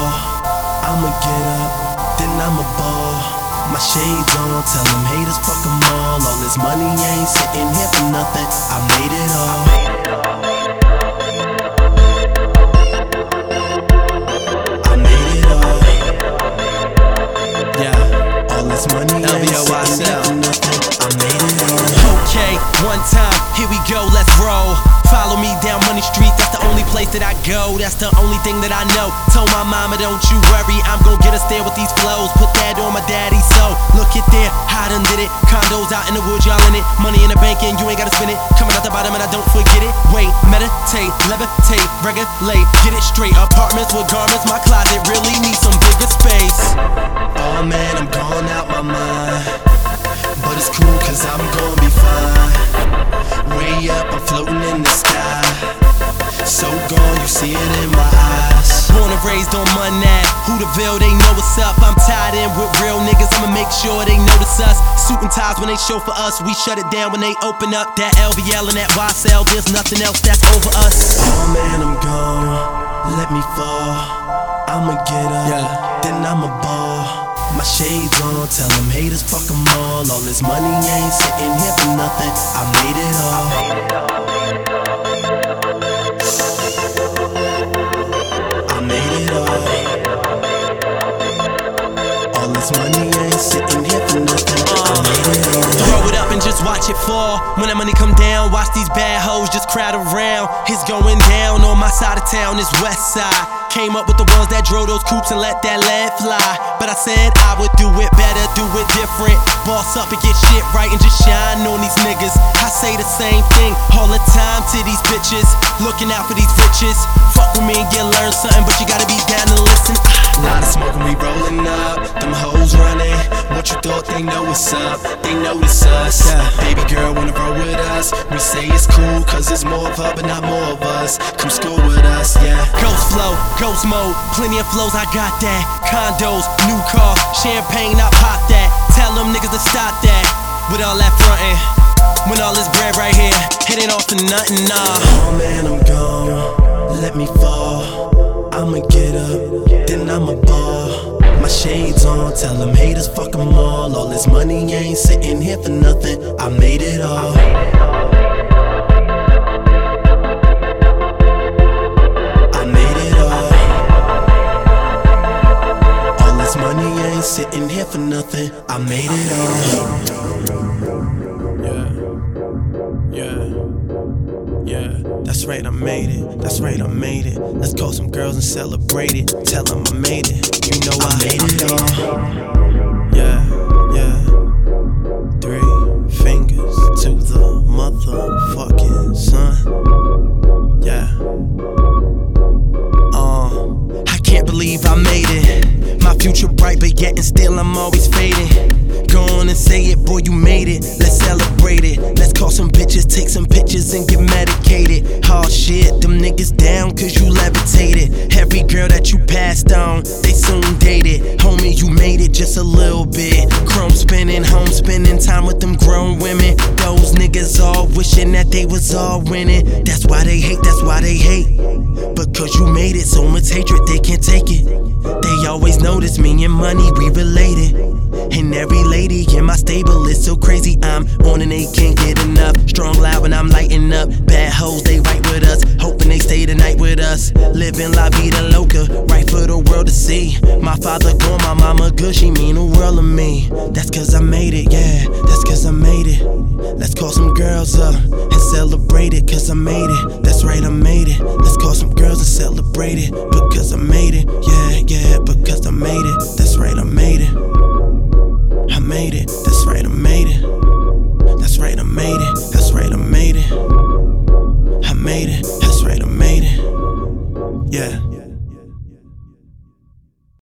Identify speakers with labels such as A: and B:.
A: fall. I'ma get up, then I'ma ball. My shades on, tell them haters fuck them all. All this money ain't sitting here for nothing. I made it all. I made it all. Yeah, all this money ain't sitting here for nothing. I made it all.
B: Okay, one time, here we go, let's roll. Follow me down Money Street, that's the only place that I go. That's the only thing that I know. Told my mama, don't you worry, I'm gon' get us there with these flows. Put that on my daddy, so look at there, I done did it. Condos out in the woods, y'all in it. Money in the bank and you ain't gotta spend it. Coming out the bottom and I don't forget it. Wait, meditate, levitate, regulate, get it straight. Apartments with garments, my closet really needs some bigger space.
A: Oh man, I'm going out my mind, but it's cool cause I'm gon' be fine. Way up, I'm floating in the sky. So gone, you see it in my eyes.
B: Born and raised on Money, Hooterville, they know what's up. I'm tied in with real niggas, I'ma make sure they notice us. Suit and ties when they show for us, we shut it down when they open up. That LVL and that YSL, there's nothing else that's over us.
A: Oh man, I'm gone, let me fall. I'ma get up, then I'ma ball. My shades on, tell them haters fuck them all. All this money ain't sitting here for nothing. I made it all. I made it all. All this money ain't sitting here for nothing. I made it all.
B: Throw it up and just watch it fall. When that money come down, watch these bad hoes just crowd around. It's going down on my side of town, it's west side. Came up with the ones that drove those coops and let that lead fly. But I said I would do it better, do it different. Boss up and get shit right and just shine on these niggas. I say the same thing all the time to these bitches. Looking out for these riches. Fuck with me and you learn something, but you gotta be down to listen.
A: Lot of smoke and we rolling up, them hoes running. What you thought they know what's up, they notice us. Baby girl wanna roll with us. We say it's cool cause there's more of her but not more of us. Come school with us, yeah.
B: Ghost flow, ghost mode, plenty of flows, I got that. Condos, new cars, champagne, I pop that. Tell them niggas to stop that. With all that frontin', when all this bread right here, it ain't off for nothing, nah.
A: Oh man, I'm gone, let me fall. I'ma get up, then I'ma ball. My shades on, tell them haters fuck them all. All this money ain't sitting here for nothing. I made it all. I made it all. All this money ain't sitting here for nothing. I made it all. Yeah, that's right, I made it. That's right, I made it. Let's call some girls and celebrate it. Tell them I made it. You know I made it all. Yeah. 3 fingers to the motherfucking sun. Yeah. I can't believe I made it. My future bright, but yet and still I'm always fading. Go on and say it, boy, you made it. Let's celebrate it. Let's call some bitches, take some pictures and get medicated. Oh shit, them niggas down cause you levitated. Every girl that you passed on, they soon dated. Homie, you made it just a little bit. Chrome spinning, home spending time with them grown women. Those niggas all wishing that they was all winning. That's why they hate, that's why they hate. Because you made it, so much hatred, they can't take it. They always notice me and money, we related. And every lady in my stable is so crazy, I'm on and they can't get enough. Strong loud when I'm lighting up. Bad hoes, they right with us, hoping they stay the night with us. Living la vida loca, right for the world to see. My father gone, my mama good, she mean the world to me. That's cause I made it, yeah, that's cause I made it. Let's call some girls up and celebrate it, cause I made it. That's right, I made it. Let's call some girls and celebrate it, because I made it. Yeah, because I made it. That's right, I made it. I made it, that's right, I made it. That's right, I made it. That's right, I made it. I made it, that's right, I made it. Yeah.